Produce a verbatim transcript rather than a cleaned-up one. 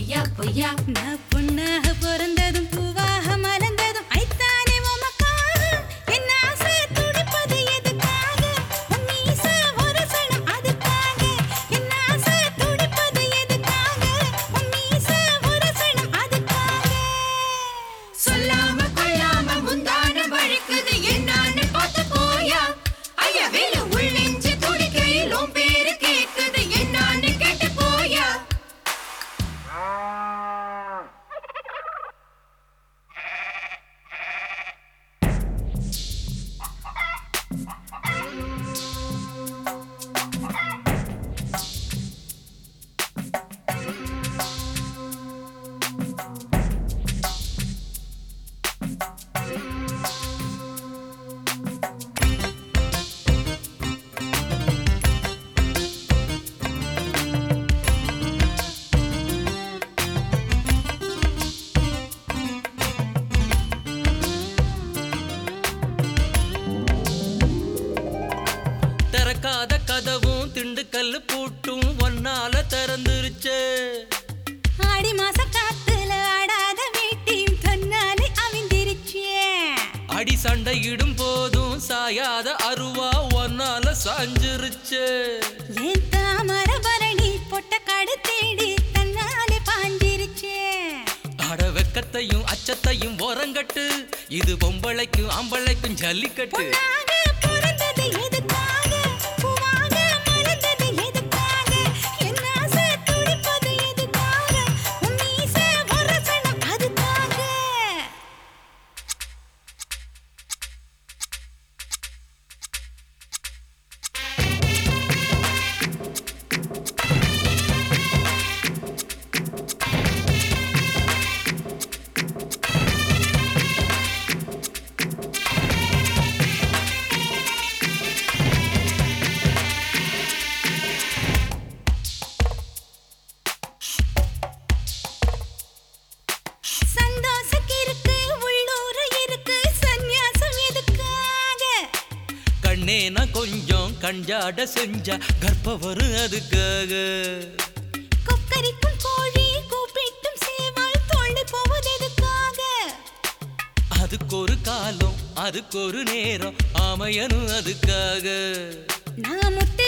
பொய்யா பொய்யா நான் பொண்ணாக பிறந்ததும் பூவாக மலர்ந்ததும் ஐத்தானே உமக்காக என்ன ஆசை துடிப்பது எதுக்காக உன் மீசை ஒரு சனம் அதுக்காக என்ன ஆசை துடிப்பது எதுக்காக உன் மீசை ஒரு சனம் அதுக்காக சொல்லாம கொள்ளாம முந்தான வழிக்குது என்னான்னு பார்த்து போயா ஐயா வேலு உள் நெஞ்சு துடிக்கையில் உன் பேரு கேக்குது என்னான்னு கேட்டு போயா திறக்காத கதவும் திண்டுக்கல்லு பூட்டும் ஒன்னால திறந்துருச்சு ஆடி மாச காத்துல ஆடாத வீட்டையும் தன்னாலே அவிந்திருச்சே அடி சண்டையிடும் போதும் சாயாத அருவா ஒன்னால சாஞ்சிருச்சு ஏன் தாமர பரணி பொட்ட காடு தேடி தன்னாலே பாஞ்சிருச்சே அட வெக்கத்தையும் அச்சத்தையும் ஓரங்கட்டு இது பொம்பளைக்கும் ஆம்பளைக்கும் ஜல்லிக்கட்டு பொன்னாக பிறந்தது எதுக்காக பூவாக மலர்ந்தது எதுக்காக என் ஆசை துடிப்பது எதுக்காக உன் மீசை ஒரு சனம் அதுக்காக சந்தோஷம் இருக்கு உள்ளூர இருக்கு சந்நியாசம் எதுக்காக கண்ணேனா கொஞ்சம் கஞ்சாட செஞ்சா கர்ப்ப வரும் அதுக்காக கொக்கரிக்கும் கோழி கூப்பிட்டும் சேவால் தொண்டு போவது எதுக்காக அதுக்கு ஒரு காலம் அதுக்கு ஒரு நேரம் அமையனும் அதுக்காக நான் முட்டை